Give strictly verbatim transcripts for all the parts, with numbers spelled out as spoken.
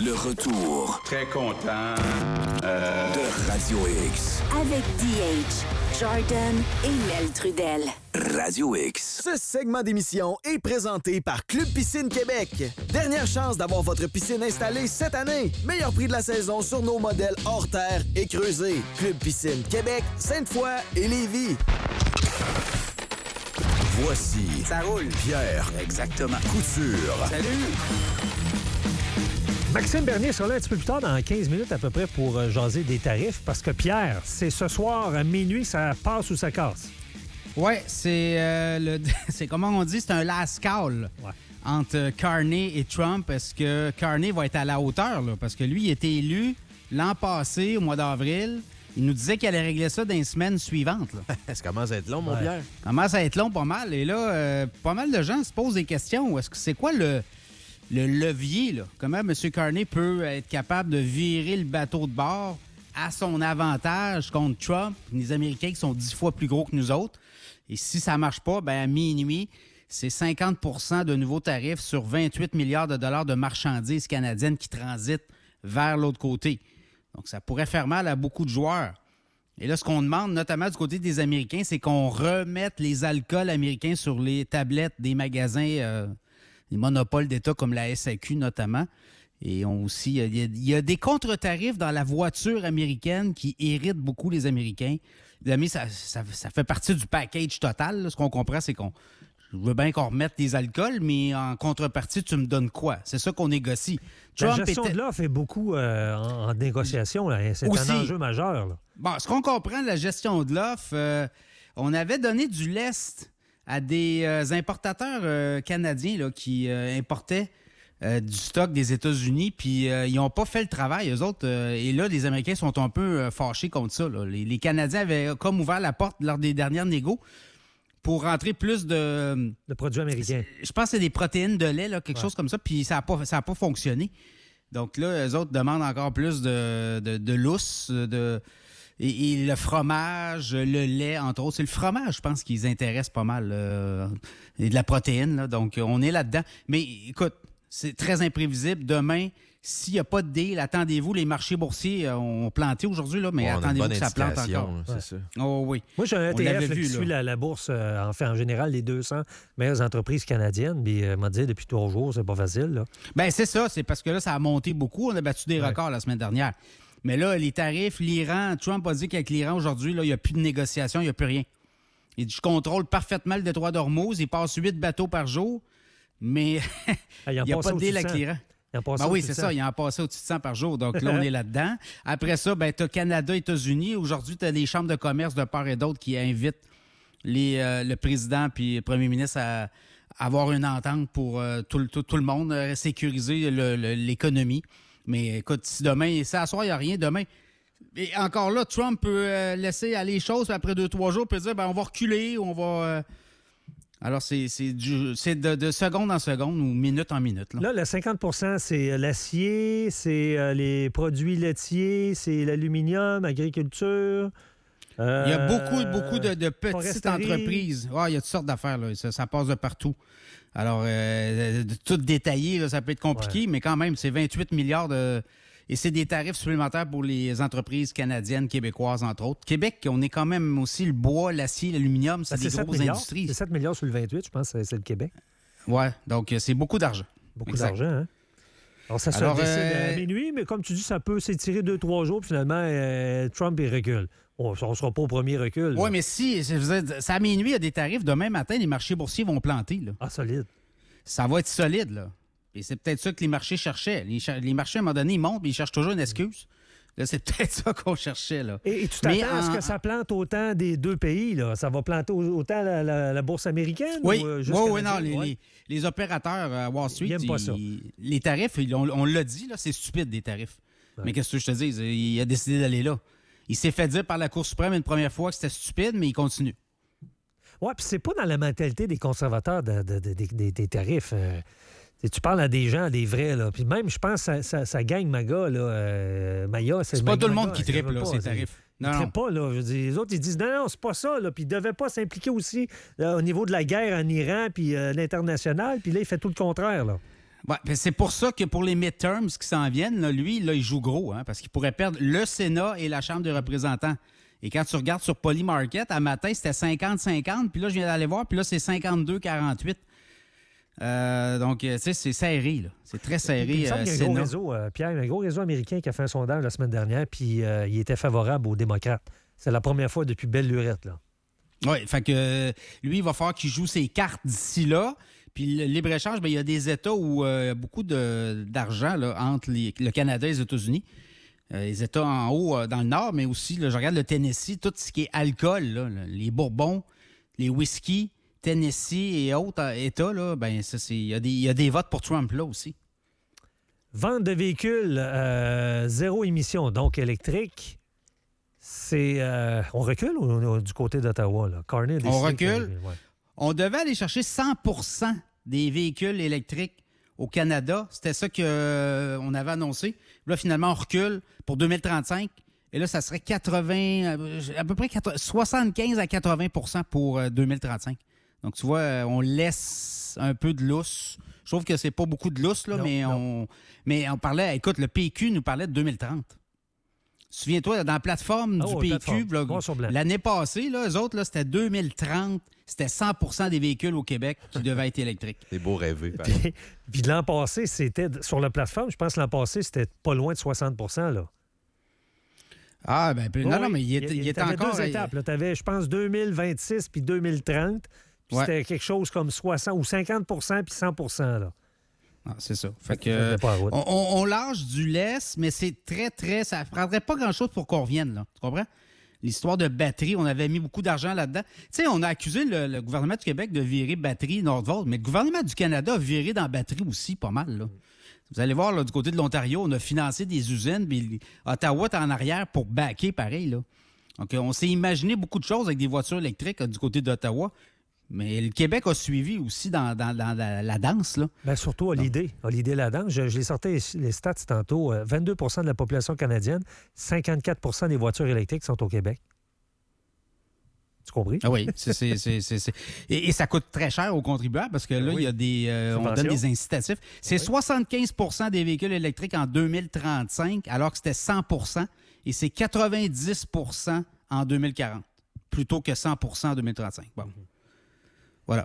Le retour. Très content euh... de Radio X. Avec D H, Jordan et Mel Trudel. Radio X. Ce segment d'émission est présenté par Club Piscine Québec. Dernière chance d'avoir votre piscine installée cette année. Meilleur prix de la saison sur nos modèles hors terre et creusés. Club Piscine Québec, Sainte-Foy et Lévis. Voici. Ça roule. Pierre. Exactement. Couture. Salut. Maxime Bernier sera là un petit peu plus tard, dans quinze minutes à peu près, pour euh, jaser des tarifs. Parce que, Pierre, c'est ce soir à minuit, ça passe ou ça casse? Oui, c'est, euh, le, c'est comment on dit, c'est un last call ouais. entre Carney et Trump. Est-ce que Carney va être à la hauteur? Là? Parce que lui, il a été élu l'an passé, au mois d'avril. Il nous disait qu'il allait régler ça dans les semaines suivantes. Là. Ça commence à être long, mon ouais. Pierre. Ça commence à être long pas mal. Et là, euh, pas mal de gens se posent des questions. Est-ce que c'est quoi le... Le levier, là. Comment M. Carney peut être capable de virer le bateau de bord à son avantage contre Trump, les Américains qui sont dix fois plus gros que nous autres. Et si ça ne marche pas, ben à minuit, c'est cinquante pour cent de nouveaux tarifs sur vingt-huit milliards de dollars de marchandises canadiennes qui transitent vers l'autre côté. Donc, ça pourrait faire mal à beaucoup de joueurs. Et là, ce qu'on demande, notamment du côté des Américains, c'est qu'on remette les alcools américains sur les tablettes des magasins euh, les monopoles d'État comme la S A Q notamment. Et on aussi, il y, a, il y a des contre-tarifs dans la voiture américaine qui irritent beaucoup les Américains. Les amis, ça, ça, ça fait partie du package total. Là. Ce qu'on comprend, c'est qu'on je veux bien qu'on remette des alcools, mais en contrepartie, tu me donnes quoi? C'est ça qu'on négocie. Trump la Trump gestion était... de l'offre est beaucoup euh, en, en négociation. Là. C'est aussi un enjeu majeur. Là. Bon, ce qu'on comprend de la gestion de l'offre, euh, on avait donné du lest à des euh, importateurs euh, canadiens là, qui euh, importaient euh, du stock des États-Unis, puis euh, ils n'ont pas fait le travail, eux autres. Euh, et là, les Américains sont un peu euh, fâchés contre ça. Là. Les, les Canadiens avaient comme ouvert la porte lors des dernières négos pour rentrer plus de... De produits américains. Je pense que c'est des protéines de lait, là, quelque ouais. chose comme ça, puis ça n'a pas, ça a pas fonctionné. Donc là, eux autres demandent encore plus de, de, de lousse, de... Et, et le fromage, le lait, entre autres. C'est le fromage, je pense, qui les intéresse pas mal. Euh, et de la protéine, là. Donc, on est là-dedans. Mais écoute, c'est très imprévisible. Demain, s'il n'y a pas de deal, attendez-vous. Les marchés boursiers euh, ont planté aujourd'hui, là, mais bon, attendez-vous que ça plante encore. Là, c'est ouais. ça. Oh oui. Moi, j'ai un E T F là, vu, qui là. suit la, la bourse, euh, en fait, en général, les deux cents meilleures entreprises canadiennes. Puis, euh, m'a dit, depuis trois jours, c'est pas facile. Là. Ben c'est ça. C'est parce que là, ça a monté beaucoup. On a battu des ouais. records la semaine dernière. Mais là, les tarifs, l'Iran, Trump a dit qu'avec l'Iran, aujourd'hui, là, il n'y a plus de négociation, il n'y a plus rien. Il dit, je contrôle parfaitement le détroit d'Ormuz, il passe huit bateaux par jour, mais ah, il n'y a pas de deal avec l'Iran. Ben oui, c'est ça, il en passait au-dessus de cent par jour. Donc là, on est là-dedans. Après ça, ben, tu as Canada, États-Unis. Aujourd'hui, tu as les chambres de commerce de part et d'autre qui invitent les, euh, le président puis le premier ministre à, à avoir une entente pour euh, tout, tout, tout le monde, euh, sécuriser le, le, l'économie. Mais écoute, si demain, ça à soir, il n'y a rien, demain. Et encore là, Trump peut euh, laisser aller les choses, puis après deux, trois jours, peut dire, ben, on va reculer, on va... Euh... Alors, c'est, c'est, du, c'est de, de seconde en seconde ou minute en minute. Là, là le cinquante pour cent, c'est l'acier, c'est euh, les produits laitiers, c'est l'aluminium, agriculture... Euh, il y a beaucoup, beaucoup de, de petites foresterie. entreprises. Oh, il y a toutes sortes d'affaires, là. Ça, ça passe de partout. Alors, euh, de, tout détaillé, là, ça peut être compliqué, ouais. mais quand même, c'est vingt-huit milliards de... Et c'est des tarifs supplémentaires pour les entreprises canadiennes, québécoises, entre autres. Québec, on est quand même aussi le bois, l'acier, l'aluminium, c'est ben, des grosses milliards. industries. C'est sept milliards sur le vingt-huit, je pense, c'est, c'est le Québec. Oui, donc c'est beaucoup d'argent. Beaucoup exact. d'argent, hein? Alors, ça se Alors, décide euh... à minuit, mais comme tu dis, ça peut s'étirer deux, trois jours, puis finalement, euh, Trump, il recule. On ne sera pas au premier recul. Oui, mais si, c'est à minuit, il y a des tarifs. Demain matin, les marchés boursiers vont planter. Là. Ah, solide. Ça va être solide, là. Et c'est peut-être ça que les marchés cherchaient. Les, les marchés, à un moment donné, ils montent, mais ils cherchent toujours une excuse. Là, c'est peut-être ça qu'on cherchait, là. Et, et tu t'attends en... à ce que ça plante autant des deux pays, là? Ça va planter autant la, la, la bourse américaine? Oui, ou, euh, oui, oui, non. Les, ouais. les, les opérateurs à Wall Street, ils, ils, les tarifs, ils, on, on l'a dit, là, c'est stupide, des tarifs. Ouais. Mais qu'est-ce que je te dis? Il a décidé d'aller là. Il s'est fait dire par la Cour suprême une première fois que c'était stupide, mais il continue. Oui, puis c'est pas dans la mentalité des conservateurs de, de, de, de, de, des tarifs. Euh, tu parles à des gens, à des vrais, là. Puis même, je pense, ça, ça, ça gagne Maga, là. Euh, Maya, c'est, c'est pas Maga, tout le monde Maga, qui tripe, là, ces tarifs. Ils ne trippent pas, là. Je veux dire, les autres, ils disent non, non, c'est pas ça, là. Puis ils devaient pas s'impliquer aussi là, au niveau de la guerre en Iran, puis euh, l'international. Puis là, il fait tout le contraire, là. Ouais, ben c'est pour ça que pour les midterms qui s'en viennent, là, lui, là, il joue gros, hein, parce qu'il pourrait perdre le Sénat et la Chambre des représentants. Et quand tu regardes sur Polymarket, à matin, c'était cinquante cinquante, puis là, je viens d'aller voir, puis là, c'est cinquante-deux quarante-huit. Euh, donc, tu sais, c'est serré, là. C'est très serré. Il me semble qu'il y a un gros réseau, euh, Pierre, un gros réseau américain qui a fait un sondage la semaine dernière, puis euh, il était favorable aux démocrates. C'est la première fois depuis belle lurette, là. Oui, fait que euh, lui, il va falloir qu'il joue ses cartes d'ici là. Puis le libre-échange, bien, il y a des États où euh, il y a beaucoup de, d'argent là, entre les, le Canada et les États-Unis. Euh, les États en haut, euh, dans le nord, mais aussi, là, je regarde le Tennessee, tout ce qui est alcool, là, là, les bourbons, les whisky, Tennessee et autres euh, États, là, ben, ça, c'est, il y a des, il y a des votes pour Trump là aussi. Vente de véhicules euh, zéro émission, donc électrique. C'est. Euh, on recule ou, ou du côté d'Ottawa, là? Carney a décidé On recule. que- ouais. On devait aller chercher cent pour cent des véhicules électriques au Canada. C'était ça qu'on euh, avait annoncé. Là, finalement, on recule pour deux mille trente-cinq. Et là, ça serait quatre-vingts, euh, à peu près quatre- soixante-quinze à quatre-vingts pour cent pour euh, deux mille trente-cinq. Donc, tu vois, euh, on laisse un peu de lousse. Je trouve que c'est pas beaucoup de lousse, là, Non, mais, non. on, mais on parlait... Écoute, le P Q nous parlait de deux mille trente. Souviens-toi, dans la plateforme Ah du ouais, P Q, plateforme. là, Noir sur blanc. l'année passée, là, eux autres, là, c'était deux mille trente. C'était cent pour cent des véhicules au Québec qui devaient être électriques. C'est beau rêver. par exemple. Puis, puis l'an passé, c'était sur la plateforme, je pense que l'an passé, c'était pas loin de soixante pour cent, là. Ah, ben, puis- non, Oui, non, mais il, est, il il est t'avais encore... deux étapes. Tu avais, je pense, deux mille vingt-six puis deux mille trente. Puis Ouais. c'était quelque chose comme soixante ou cinquante pour cent puis cent pour cent, là. Ah, c'est ça. Fait que, Ça euh, fait pas la route. on, on- on lâche du laisse, mais c'est très, très... Ça prendrait pas grand-chose pour qu'on revienne, là. Tu comprends? L'histoire de batterie, on avait mis beaucoup d'argent là-dedans. Tu sais, on a accusé le, le gouvernement du Québec de virer batterie Nordvolt, mais le gouvernement du Canada a viré dans batterie aussi pas mal, là. Vous allez voir, là, du côté de l'Ontario, on a financé des usines, puis Ottawa est en arrière pour backer pareil, là. Donc, on s'est imaginé beaucoup de choses avec des voitures électriques là, du côté d'Ottawa, mais le Québec a suivi aussi dans, dans- dans la, la danse, là. Ben, surtout à l'idée. À l'idée là-dedans. Je, je les sortais les stats tantôt. Euh, vingt-deux pour cent de la population canadienne, cinquante-quatre pour cent des voitures électriques sont au Québec. Tu compris? Ah oui, c'est, c'est, c'est, c'est, c'est- Et, et ça coûte très cher aux contribuables parce que là, Oui. il y a des, euh, on Subventions. donne des incitatifs. C'est Oui. soixante-quinze pour cent des véhicules électriques en deux mille trente-cinq, alors que c'était cent pour cent, et c'est quatre-vingt-dix pour cent en deux mille quarante, plutôt que cent pour cent en deux mille trente-cinq. Bon. Voilà.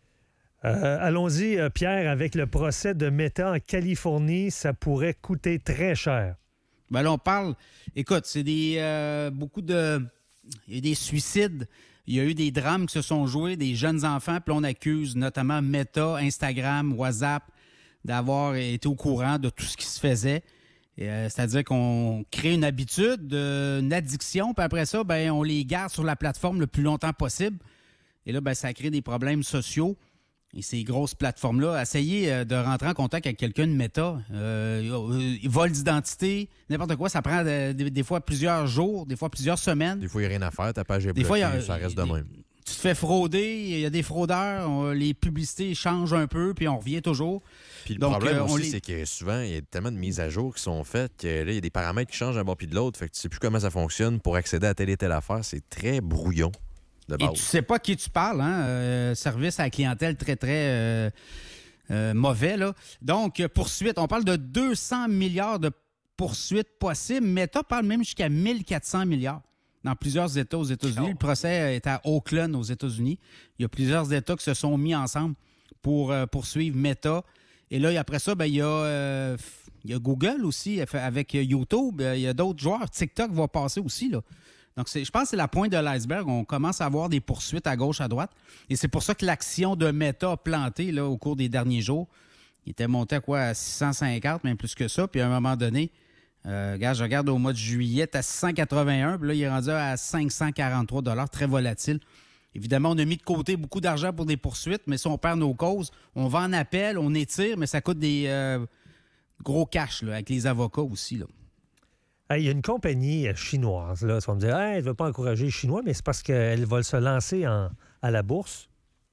Euh, allons-y, euh, Pierre, avec le procès de Meta en Californie, ça pourrait coûter très cher. Ben là, on parle... Écoute, c'est des... euh, beaucoup de... Il y a eu des suicides, il y a eu des drames qui se sont joués, des jeunes enfants, puis on accuse notamment Meta, Instagram, WhatsApp d'avoir été au courant de tout ce qui se faisait. Et, euh, c'est-à-dire qu'on crée une habitude, de- une addiction, puis après ça, ben, on les garde sur la plateforme le plus longtemps possible. Et là, ben, ça crée des problèmes sociaux. Et ces grosses plateformes-là, essayez euh, de rentrer en contact avec quelqu'un de Meta. Euh, euh, vol d'identité, n'importe quoi, ça prend euh, des, des fois plusieurs jours, des fois plusieurs semaines. Des fois, il n'y a rien à faire, ta page est Des fois, il y bloquée, a- ça reste de des- même. Tu te fais frauder, il y a des fraudeurs, on- les publicités changent un peu, puis on revient toujours. Puis le Donc, problème euh, on aussi, les- c'est que souvent, il y a tellement de mises à jour qui sont faites que là, il y a des paramètres qui changent d'un bord puis de l'autre. Fait que tu sais plus comment ça fonctionne pour accéder à telle et telle affaire. C'est très brouillon de Et base. tu sais pas à qui tu parles, hein? Euh, service à la clientèle très, très euh, euh, mauvais, là. Donc, euh, poursuite, on parle de deux cents milliards de poursuites possibles. Meta parle même jusqu'à mille quatre cents milliards dans plusieurs États aux États-Unis. Le procès est à Oakland, aux États-Unis. Il y a plusieurs États qui se sont mis ensemble pour euh, poursuivre Meta. Et là, après ça, ben, il y a, euh, il y a Google aussi avec YouTube. Il y a d'autres joueurs. TikTok va passer aussi, là. Donc, c'est, je pense que c'est la pointe de l'iceberg. On commence à avoir des poursuites à gauche, à droite. Et c'est pour ça que l'action de Meta a planté là, au cours des derniers jours. Il était monté à quoi? À six cent cinquante, même plus que ça. Puis à un moment donné, euh, regarde, je regarde au mois de juillet, à six cent quatre-vingt-un. Puis là, il est rendu à cinq cent quarante-trois dollars, très volatile. Évidemment, on a mis de côté beaucoup d'argent pour des poursuites, mais si on perd nos causes, on va en appel, on étire, mais ça coûte des euh, gros cash là, avec les avocats aussi, là. Hey, il y a une compagnie euh, chinoise, là, tu vas me dire, hey, elle ne veut pas encourager les Chinois, mais c'est parce qu'elle va se lancer en- à la bourse,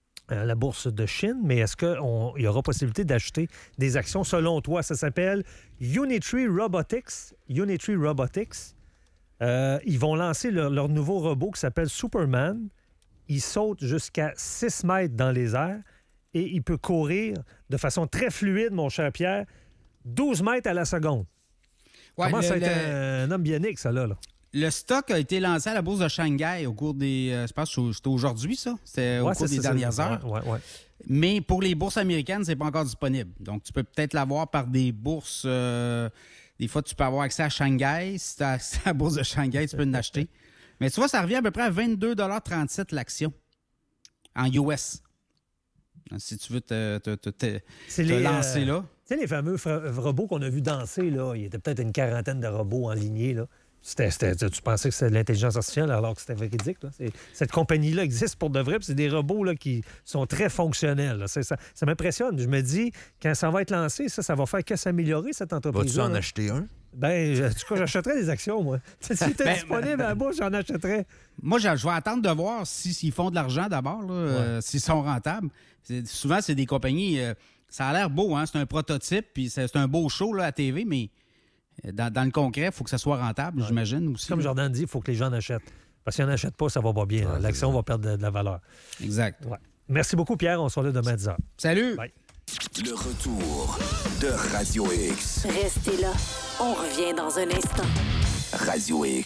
à la bourse de Chine, mais est-ce qu'il y aura possibilité d'acheter des actions selon toi? Ça s'appelle Unitree Robotics. Unitree Robotics. Euh, ils vont lancer leur, leur nouveau robot qui s'appelle Superman. Il saute jusqu'à six mètres dans les airs et il peut courir de façon très fluide, mon cher Pierre, douze mètres à la seconde. Ouais, Comment le, ça a été le- un homme bionique, ça, là? là? Le stock a été lancé à la bourse de Shanghai au cours des... euh, je pense que c'était aujourd'hui, ça? C'était au Ouais, cours c'est des ça, dernières c'est- heures. Ouais, ouais, ouais. Mais pour les bourses américaines, c'est pas encore disponible. Donc, tu peux peut-être l'avoir par des bourses... euh, des fois, tu peux avoir accès à Shanghai. Si tu as accès à la bourse de Shanghai, tu peux l'acheter. Mais tu vois, ça revient à peu près à vingt-deux trente-sept l'action en U S. Si tu veux te, te, te, te, C'est te les, lancer euh, là. Tu sais, les fameux fra- robots qu'on a vus danser, là, il y était peut-être une quarantaine de robots en lignée, là. C'était, c'était- tu pensais que c'était de l'intelligence artificielle alors que c'était véridique. Là. C'est- cette compagnie-là existe pour de vrai, puis c'est des robots là, qui sont très fonctionnels. là. C'est- ça, ça m'impressionne. Je me dis, quand ça va être lancé, ça, ça va faire que s'améliorer, cette Vas-tu entreprise-là. en là. acheter un? Ben, je- en tout cas, j'achèterais des actions, moi. Si c'était Ben, disponible à la bourse, j'en achèterais. Moi, je, je vais attendre de voir si- s'ils font de l'argent d'abord, là, euh, s'ils sont rentables. C'est- souvent, c'est des compagnies... euh, ça a l'air beau, hein? C'est un prototype, puis c'est, c'est un beau show là, à T V, mais euh, dans, dans le concret, il faut que ça soit rentable, j'imagine aussi. Comme là. Jordan dit, il faut que les gens en achètent. Parce qu'ils n'en achètent pas, ça va pas bien. là. Ouais, L'action va perdre de, de la valeur. Exact. Ouais. Merci beaucoup, Pierre. On se retrouve demain à dix heures. Salut! Bye. Le retour de Radio X. Restez là. On revient dans un instant. Radio X.